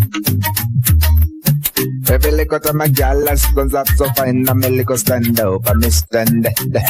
Every little time my gal has guns up so fine, I'm a little stand up, I'm a stand.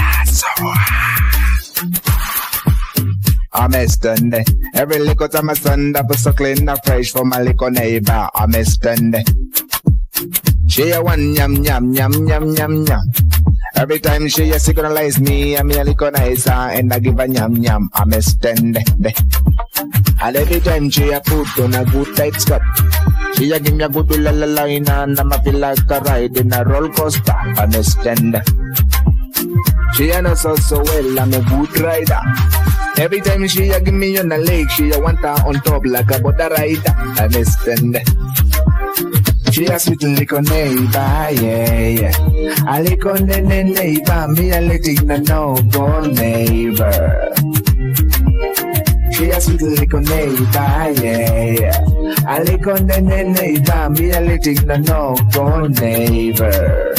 I'm a stand. Every little time I stand up so clean and fresh for my little neighbor, I'm a stand. She a one yum yum yum yum yum yum. Every time she a synchronize me, I'm a little nicer and I give a yum yum, I'm a stand. And every time she a put on a good tight skirt, she a give me a good la la line and I'm a feel like a ride in a roller coaster, I'm a stand. She a knows so well, I'm a good rider. Every time she a give me on a leg, she a want her on top like a butter rider, I'm a stand. She a sweet little neighbor, yeah. A little neighbor, me a little no-go neighbor. She a sweet little neighbor, yeah. A little neighbor, me a little no-go neighbor.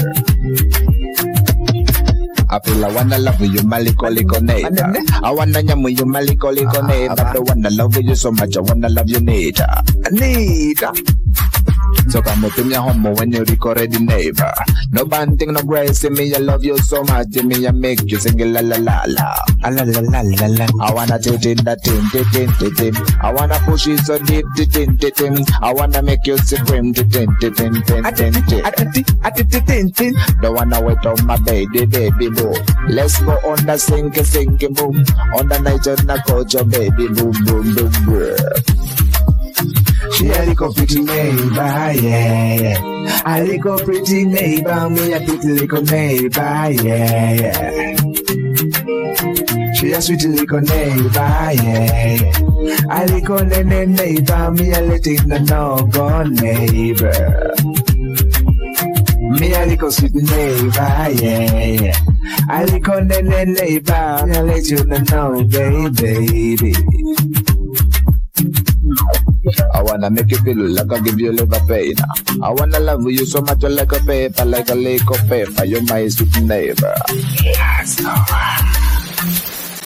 I feel I wanna love you, my little neighbor. I wanna yum you, my little neighbor. I don't wanna love you so much, I wanna love you, Nita. Nita. So come up in your home when you record the neighbor. No banting, no grace, me, I love you so much, me, I make you sing la la la la. La la la la la. I wanna tin that tin. I wanna push it so deep, tin. I wanna make you scream, tin. Don't wanna wait on my baby boom. Let's go on the sinking boom. On the night on the coach, baby boom. She a little pretty neighbor, yeah. A little pretty neighbor, me a pretty little neighbor, yeah. She a sweet little neighbor, yeah. A little neighbor, me a little no-go neighbor. Me a little sweet neighbor, yeah. A little neighbor, me a let you know, baby. I wanna make you feel like I give you liver pain. I wanna love you so much like a paper, like a lake of paper. You're my sweet neighbor. Yes, no.